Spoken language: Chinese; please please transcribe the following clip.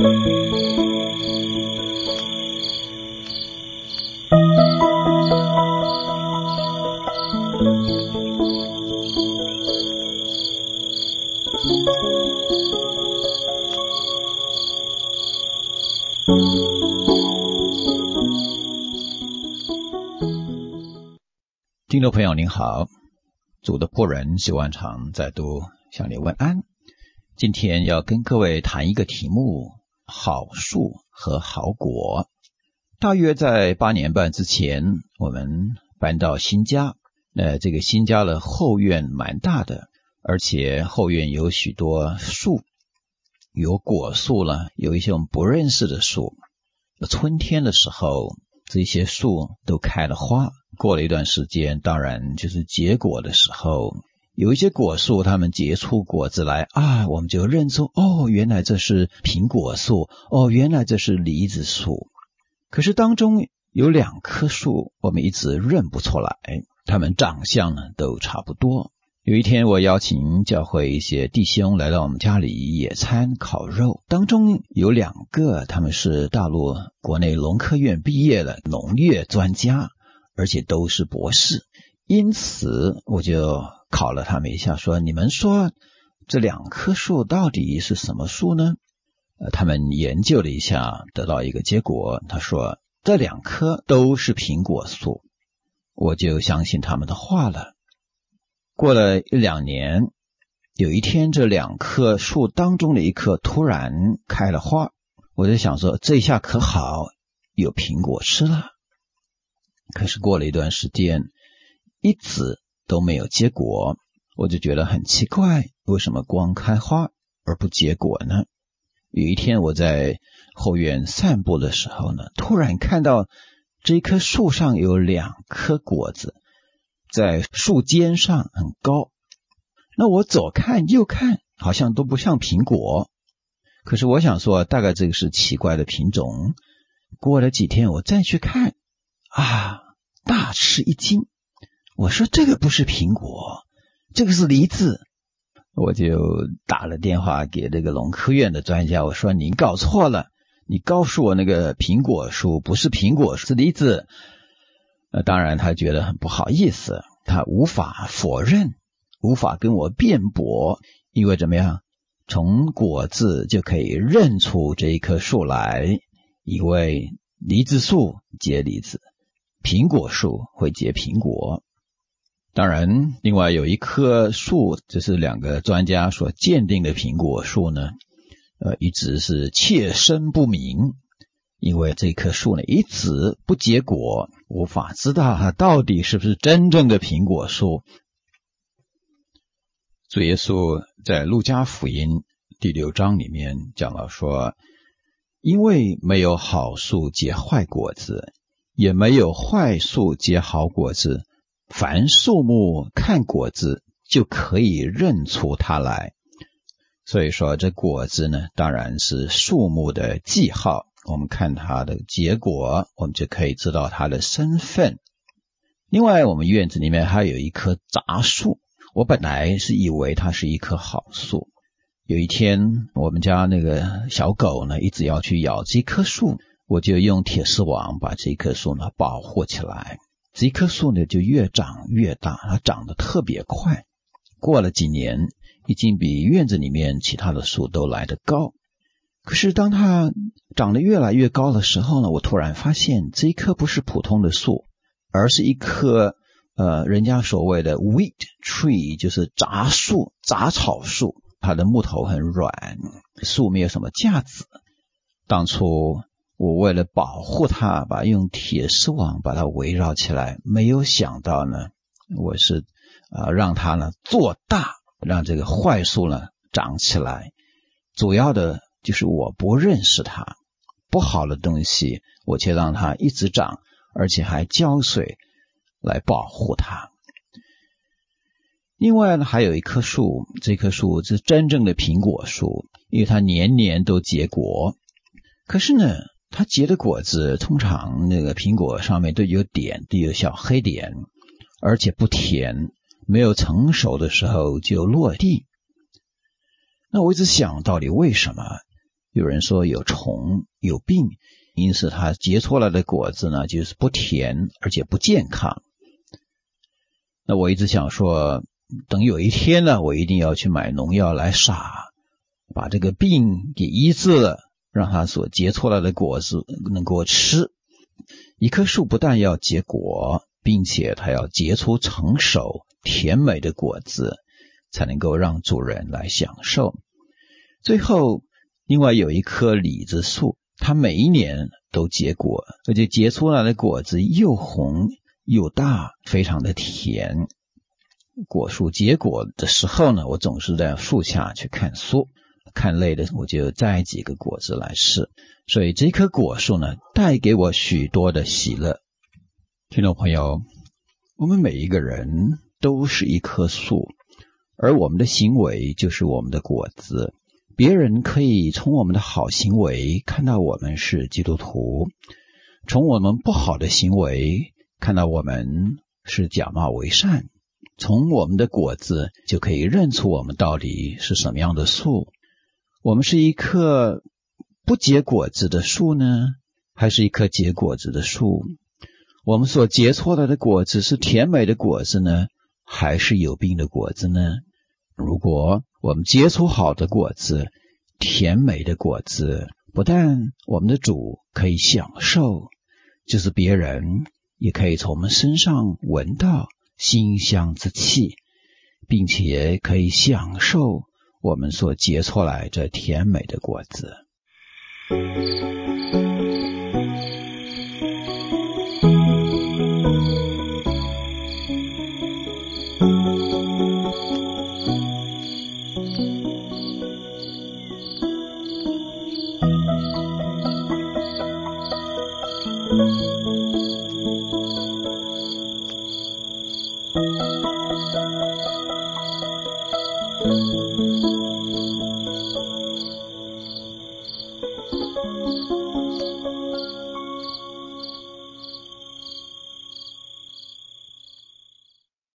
听众朋友您好，主的仆人许万长再度向你问安。今天要跟各位谈一个题目，好树和好果。大约在8年半之前，我们搬到新家，这个新家的后院蛮大的，而且后院有许多树，有果树了，有一些我们不认识的树。春天的时候，这些树都开了花，过了一段时间，当然就是结果的时候，有一些果树它们结出果子来我们就认出原来这是苹果树，原来这是梨子树。可是当中有2棵树我们一直认不出来，它们长相呢都差不多。有一天我邀请教会一些弟兄来到我们家里野餐烤肉，当中有2个他们是大陆国内农科院毕业的农业专家，而且都是博士。因此我就考了他们一下，说你们说这2棵树到底是什么树呢？他们研究了一下，得到一个结果，他说这2棵都是苹果树。我就相信他们的话了。过了1-2年，有一天这2棵树当中的一棵突然开了花，我就想说这下可好，有苹果吃了。可是过了一段时间，一直都没有结果，我就觉得很奇怪，为什么光开花而不结果呢？有一天我在后院散步的时候呢，突然看到这棵树上有2颗果子，在树尖上很高。那我左看右看，好像都不像苹果。可是我想说，大概这个是奇怪的品种。过了几天我再去看，大吃一惊。我说这个不是苹果，这个是梨子。我就打了电话给这个农科院的专家，我说您搞错了，你告诉我那个苹果树不是苹果，是梨子。当然他觉得很不好意思，他无法否认，无法跟我辩驳，因为怎么样，从果子就可以认出这一棵树来，因为梨子树结梨子，苹果树会结苹果。当然另外有一棵树，这是2个专家所鉴定的苹果树呢，一直是切身不明，因为这棵树呢一直不结果，无法知道它到底是不是真正的苹果树。主耶稣在路加福音第6章里面讲了说，因为没有好树结坏果子，也没有坏树结好果子，凡树木看果子就可以认出它来。所以说这果子呢，当然是树木的记号，我们看它的结果，我们就可以知道它的身份。另外我们院子里面还有一棵杂树，我本来是以为它是一棵好树。有一天我们家那个小狗呢一直要去咬这棵树，我就用铁丝网把这棵树呢保护起来。这棵树呢就越长越大，它长得特别快，过了几年已经比院子里面其他的树都来得高。可是当它长得越来越高的时候呢，我突然发现这一棵不是普通的树，而是一棵人家所谓的 wheat tree， 就是杂树、杂草树。它的木头很软，树没有什么架子。当初我为了保护它，用铁丝网把它围绕起来，没有想到呢，我是让它呢做大，让这个坏树呢长起来。主要的就是我不认识它，不好的东西我却让它一直长，而且还浇水来保护它。另外呢，还有一棵树，这棵树是真正的苹果树，因为它年年都结果。可是呢，它结的果子通常那个苹果上面都有点，都有小黑点，而且不甜，没有成熟的时候就落地。那我一直想到底为什么？ 有人说有虫有病，因此它结出来的果子呢就是不甜而且不健康。那我一直想说，等有一天呢，我一定要去买农药来撒，把这个病给医治了，让它所结出来的果子能够吃。一棵树不但要结果，并且它要结出成熟甜美的果子，才能够让主人来享受。最后另外有一棵李子树，它每一年都结果，而且结出来的果子又红又大，非常的甜。果树结果的时候呢，我总是在树下去看书，看累了我就摘几个果子来吃。所以这棵果树呢，带给我许多的喜乐。听众朋友，我们每一个人都是一棵树，而我们的行为就是我们的果子。别人可以从我们的好行为看到我们是基督徒，从我们不好的行为看到我们是假冒为善，从我们的果子就可以认出我们到底是什么样的树。我们是一棵不结果子的树呢，还是一棵结果子的树？我们所结出来的果子是甜美的果子呢，还是有病的果子呢？如果我们结出好的果子，甜美的果子，不但我们的主可以享受，就是别人也可以从我们身上闻到馨香之气，并且可以享受我们所结出来这甜美的果子。